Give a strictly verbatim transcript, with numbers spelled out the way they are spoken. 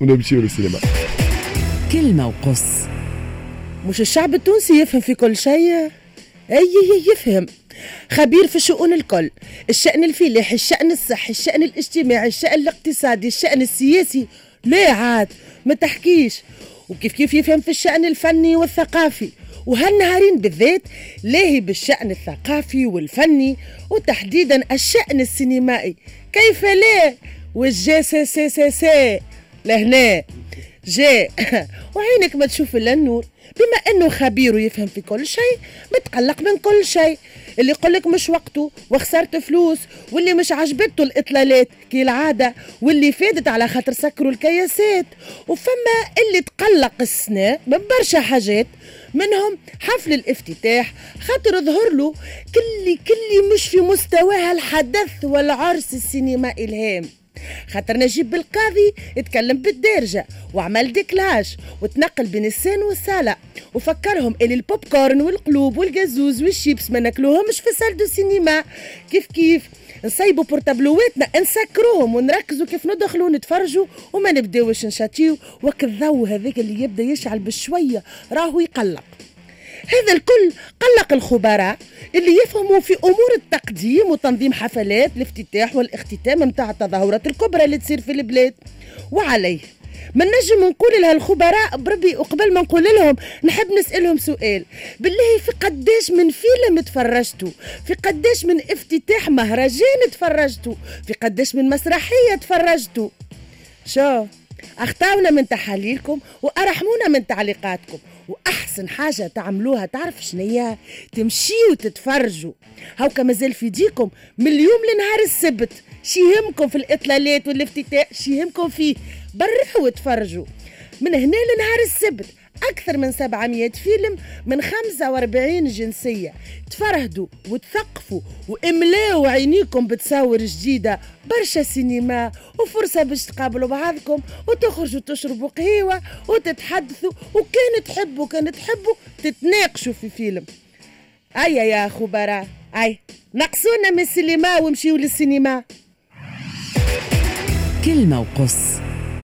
ونمشيو للسينما. كلمة وقص. مش الشعب التونسي يفهم في كل شيء؟ أي يفهم، خبير في الشؤون الكل، الشأن الفلاحي، الشأن الصحي، الشأن الاجتماعي، الشأن الاقتصادي، الشأن السياسي. لا عاد ما تحكيش. وكيف كيف يفهم في الشأن الفني والثقافي، وهالنهارين بالذات لاهي بالشأن الثقافي والفني، وتحديدا الشأن السينمائي. كيف لا؟ والجا سي سي سي سي لهنا جاء وعينك ما تشوف الا النور. بما انه خبير ويفهم في كل شيء متقلق من كل شيء. اللي يقولك مش وقته وخسرت فلوس، واللي مش عجبته الاطلالات كي العاده، واللي فادت على خاطر سكروا الكياسات. وفما اللي تقلق السنة من برشا حاجات، منهم حفل الافتتاح خاطر ظهر له كلي كلي مش في مستواها الحدث والعرس السينمائي الهام. خاطر نجيب بالقاضي اتكلم بالدارجة وعمل ديكلاج وتنقل بين السين والسالة، وفكرهم اللي البوب كورن والقلوب والجازوز والشيبس ما ناكلوهمش في سال دو سينما. كيف كيف نصيبوا بورتابلواتنا نسكروهم ونركزوا كيف ندخلوا نتفرجوا وما نبداوش نشاتيو. وك الضوء هذاك اللي يبدا يشعل بشوية راهو يقلق. هذا الكل قلق الخبراء اللي يفهموا في أمور التقديم وتنظيم حفلات الافتتاح والاختتام متاع التظاهرات الكبرى اللي تصير في البلاد. وعليه ما نجم نقول لها الخبراء بربي، وقبل ما نقول لهم نحب نسألهم سؤال بالله: في قداش من فيلم تفرجتوا؟ في قداش من افتتاح مهرجان تفرجتوا؟ في قداش من مسرحية تفرجتوا؟ شو اخطاونا من تحاليلكم وارحمونا من تعليقاتكم. واحسن حاجه تعملوها تعرف شنيا؟ تمشيوا تتفرجوا. هاوكا مازال في ديكم من اليوم لنهار السبت. شيهمكم في الاطلالات والافتتاح، شيهمكم فيه برحوا وتفرجوا. من هنا لنهار السبت أكثر من سبعمية فيلم من خمسة وأربعين جنسية. تفرهدوا وتثقفوا وإملاوا عينيكم بتصور جديدة، برشا سينما وفرصة باش تقابلوا بعضكم وتخرجوا تشربوا قهيوة وتتحدثوا، وكان تحبوا كان تحبوا تتناقشوا في فيلم. أي يا خبراء، أي نقصونا من السينما ومشيوا للسينما. كلمة وقص.